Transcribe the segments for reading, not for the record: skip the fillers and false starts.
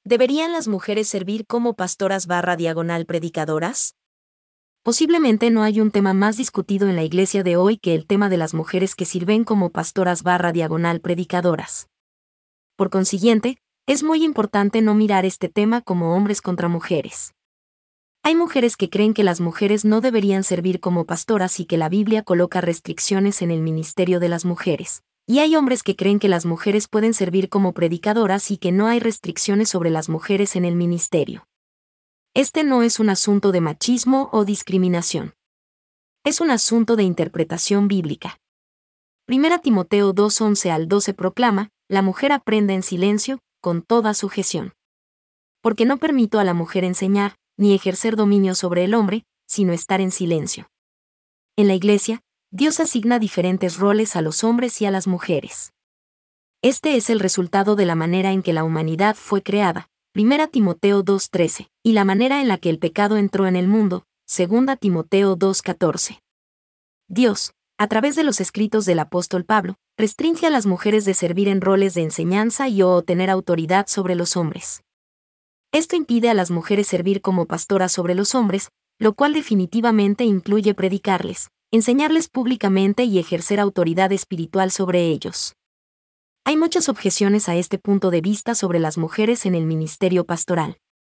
¿Deberían las mujeres servir como pastoras / predicadoras? Posiblemente no hay un tema más discutido en la iglesia de hoy que el tema de las mujeres que sirven como pastoras / predicadoras. Por consiguiente, es muy importante no mirar este tema como hombres contra mujeres. Hay mujeres que creen que las mujeres no deberían servir como pastoras y que la Biblia coloca restricciones en el ministerio de las mujeres. Y hay hombres que creen que las mujeres pueden servir como predicadoras y que no hay restricciones sobre las mujeres en el ministerio. Este no es un asunto de machismo o discriminación. Es un asunto de interpretación bíblica. 1 Timoteo 2:11-12 proclama: la mujer aprenda en silencio, con toda sujeción. Porque no permito a la mujer enseñar, ni ejercer dominio sobre el hombre, sino estar en silencio. En la iglesia, Dios asigna diferentes roles a los hombres y a las mujeres. Este es el resultado de la manera en que la humanidad fue creada, 1 Timoteo 2:13, y la manera en la que el pecado entró en el mundo, 2 Timoteo 2:14. Dios, a través de los escritos del apóstol Pablo, restringe a las mujeres de servir en roles de enseñanza o tener autoridad sobre los hombres. Esto impide a las mujeres servir como pastoras sobre los hombres, lo cual definitivamente incluye predicarles, enseñarles públicamente y ejercer autoridad espiritual sobre ellos. Hay muchas objeciones a este punto de vista sobre las mujeres en el ministerio pastoral.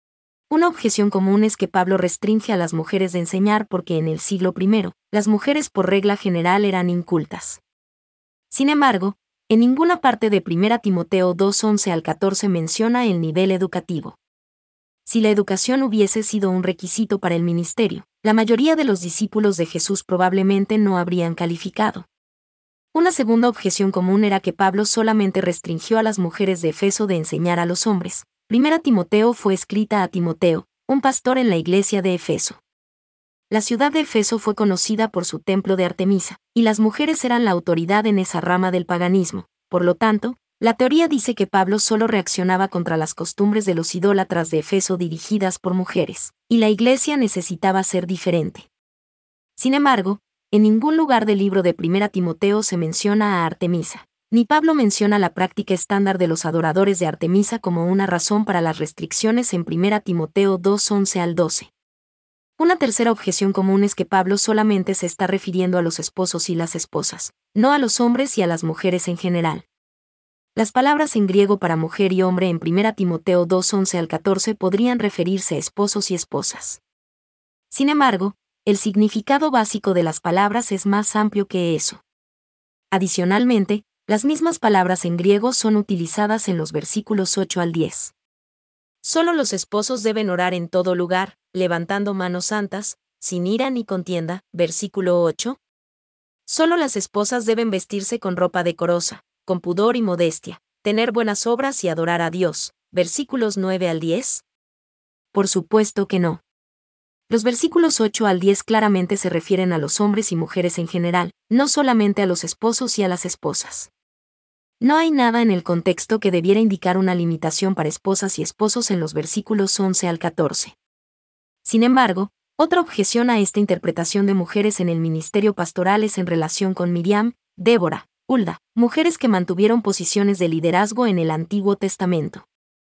Una objeción común es que Pablo restringe a las mujeres de enseñar porque en el siglo I, las mujeres por regla general eran incultas. Sin embargo, en ninguna parte de 1 Timoteo 2:11-14 menciona el nivel educativo. Si la educación hubiese sido un requisito para el ministerio, la mayoría de los discípulos de Jesús probablemente no habrían calificado. Una segunda objeción común era que Pablo solamente restringió a las mujeres de Efeso de enseñar a los hombres. 1 Timoteo fue escrita a Timoteo, un pastor en la iglesia de Efeso. La ciudad de Efeso fue conocida por su templo de Artemisa, y las mujeres eran la autoridad en esa rama del paganismo. Por lo tanto, la teoría dice que Pablo solo reaccionaba contra las costumbres de los idólatras de Efeso dirigidas por mujeres, y la iglesia necesitaba ser diferente. Sin embargo, en ningún lugar del libro de 1 Timoteo se menciona a Artemisa, ni Pablo menciona la práctica estándar de los adoradores de Artemisa como una razón para las restricciones en 1 Timoteo 2:11-12. Una tercera objeción común es que Pablo solamente se está refiriendo a los esposos y las esposas, no a los hombres y a las mujeres en general. Las palabras en griego para mujer y hombre en 1 Timoteo 2:11-14 podrían referirse a esposos y esposas. Sin embargo, el significado básico de las palabras es más amplio que eso. Adicionalmente, las mismas palabras en griego son utilizadas en los versículos 8-10. Solo los esposos deben orar en todo lugar, levantando manos santas, sin ira ni contienda, versículo 8. Solo las esposas deben vestirse con ropa decorosa, con pudor y modestia, tener buenas obras y adorar a Dios, versículos 9-10. Por supuesto que no. Los versículos 8-10 claramente se refieren a los hombres y mujeres en general, no solamente a los esposos y a las esposas. No hay nada en el contexto que debiera indicar una limitación para esposas y esposos en los versículos 11-14. Sin embargo, otra objeción a esta interpretación de mujeres en el ministerio pastoral es en relación con Miriam, Débora, Hulda, mujeres que mantuvieron posiciones de liderazgo en el Antiguo Testamento.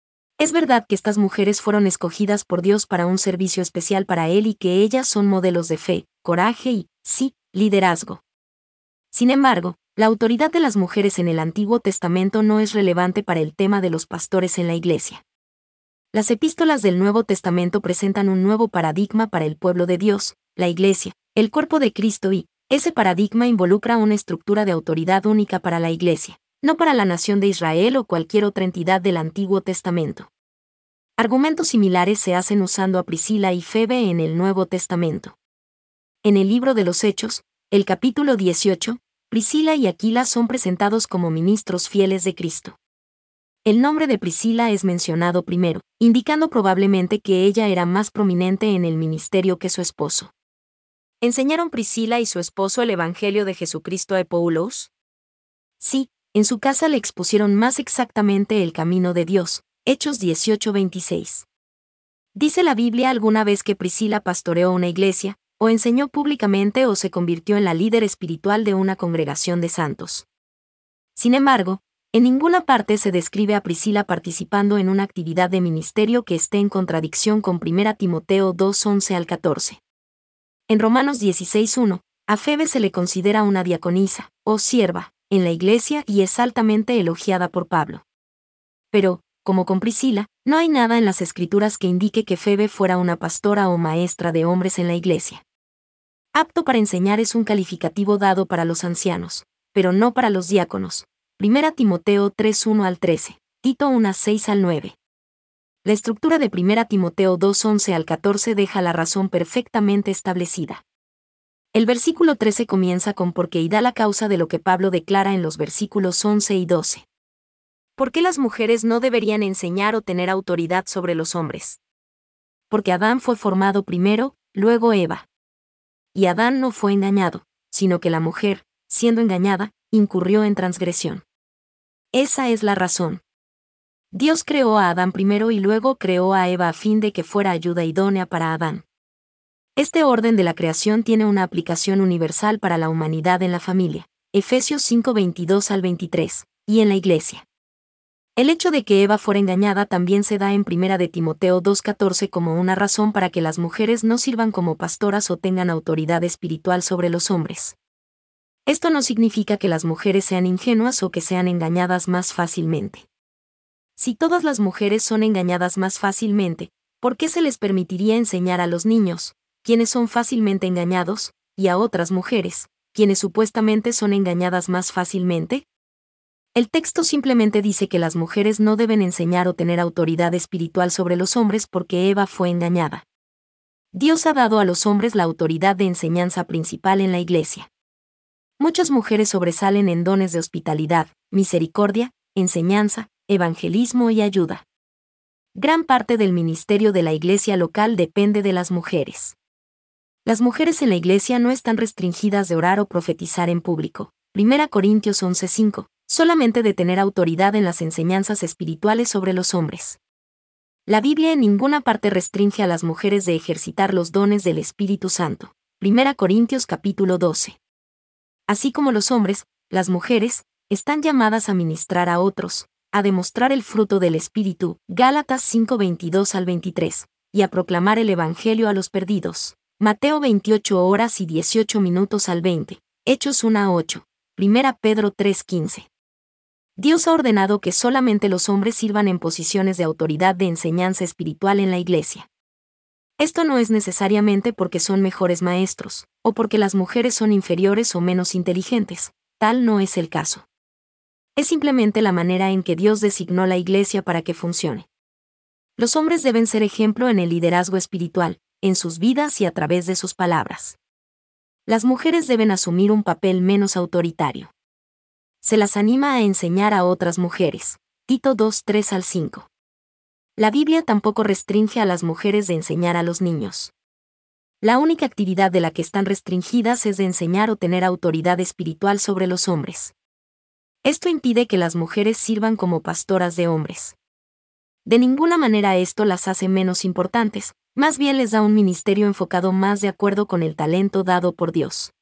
Es verdad que estas mujeres fueron escogidas por Dios para un servicio especial para Él y que ellas son modelos de fe, coraje y, sí, liderazgo. Sin embargo, la autoridad de las mujeres en el Antiguo Testamento no es relevante para el tema de los pastores en la Iglesia. Las epístolas del Nuevo Testamento presentan un nuevo paradigma para el pueblo de Dios, la Iglesia, el cuerpo de Cristo y, ese paradigma involucra una estructura de autoridad única para la Iglesia, no para la nación de Israel o cualquier otra entidad del Antiguo Testamento. Argumentos similares se hacen usando a Priscila y Febe en el Nuevo Testamento. En el libro de los Hechos, el capítulo 18, Priscila y Aquila son presentados como ministros fieles de Cristo. El nombre de Priscila es mencionado primero, indicando probablemente que ella era más prominente en el ministerio que su esposo. ¿Enseñaron Priscila y su esposo el Evangelio de Jesucristo a Epoulos? Sí, en su casa le expusieron más exactamente el camino de Dios. Hechos 18:26. ¿Dice la Biblia alguna vez que Priscila pastoreó una iglesia, o enseñó públicamente o se convirtió en la líder espiritual de una congregación de santos? Sin embargo, En ninguna parte se describe a Priscila participando en una actividad de ministerio que esté en contradicción con 1 Timoteo 2:11 al 14. En Romanos 16:1, a Febe se le considera una diaconisa, o sierva, en la iglesia y es altamente elogiada por Pablo. Pero, como con Priscila, no hay nada en las Escrituras que indique que Febe fuera una pastora o maestra de hombres en la iglesia. Apto para enseñar es un calificativo dado para los ancianos, pero no para los diáconos. 1 Timoteo 3:1 al 13, Tito 1:6 al 9. La estructura de 1 Timoteo 2:11 al 14 deja la razón perfectamente establecida. El versículo 13 comienza con porque y da la causa de lo que Pablo declara en los versículos 11 y 12. ¿Por qué las mujeres no deberían enseñar o tener autoridad sobre los hombres? Porque Adán fue formado primero, luego Eva. Y Adán no fue engañado, sino que la mujer, siendo engañada, incurrió en transgresión. Esa es la razón. Dios creó a Adán primero y luego creó a Eva a fin de que fuera ayuda idónea para Adán. Este orden de la creación tiene una aplicación universal para la humanidad en la familia, Efesios 5:22 al 23, y en la iglesia. El hecho de que Eva fuera engañada también se da en 1 de Timoteo 2:14 como una razón para que las mujeres no sirvan como pastoras o tengan autoridad espiritual sobre los hombres. Esto no significa que las mujeres sean ingenuas o que sean engañadas más fácilmente. Si todas las mujeres son engañadas más fácilmente, ¿por qué se les permitiría enseñar a los niños, quienes son fácilmente engañados, y a otras mujeres, quienes supuestamente son engañadas más fácilmente? El texto simplemente dice que las mujeres no deben enseñar o tener autoridad espiritual sobre los hombres porque Eva fue engañada. Dios ha dado a los hombres la autoridad de enseñanza principal en la iglesia. Muchas mujeres sobresalen en dones de hospitalidad, misericordia, enseñanza, evangelismo y ayuda. Gran parte del ministerio de la iglesia local depende de las mujeres. Las mujeres en la iglesia no están restringidas de orar o profetizar en público. 1 Corintios 11:5, solamente de tener autoridad en las enseñanzas espirituales sobre los hombres. La Biblia en ninguna parte restringe a las mujeres de ejercitar los dones del Espíritu Santo. 1 Corintios capítulo 12. Así como los hombres, las mujeres, están llamadas a ministrar a otros, a demostrar el fruto del Espíritu, Gálatas 5:22 al 23, y a proclamar el Evangelio a los perdidos, Mateo 28 horas y 18 minutos al 20, Hechos 1:8, 1 Pedro 3:15. Dios ha ordenado que solamente los hombres sirvan en posiciones de autoridad de enseñanza espiritual en la iglesia. Esto no es necesariamente porque son mejores maestros, o porque las mujeres son inferiores o menos inteligentes, tal no es el caso. Es simplemente la manera en que Dios designó la iglesia para que funcione. Los hombres deben ser ejemplo en el liderazgo espiritual, en sus vidas y a través de sus palabras. Las mujeres deben asumir un papel menos autoritario. Se las anima a enseñar a otras mujeres. Tito 2:3 al 5. La Biblia tampoco restringe a las mujeres de enseñar a los niños. La única actividad de la que están restringidas es de enseñar o tener autoridad espiritual sobre los hombres. Esto impide que las mujeres sirvan como pastoras de hombres. De ninguna manera esto las hace menos importantes, más bien les da un ministerio enfocado más de acuerdo con el talento dado por Dios.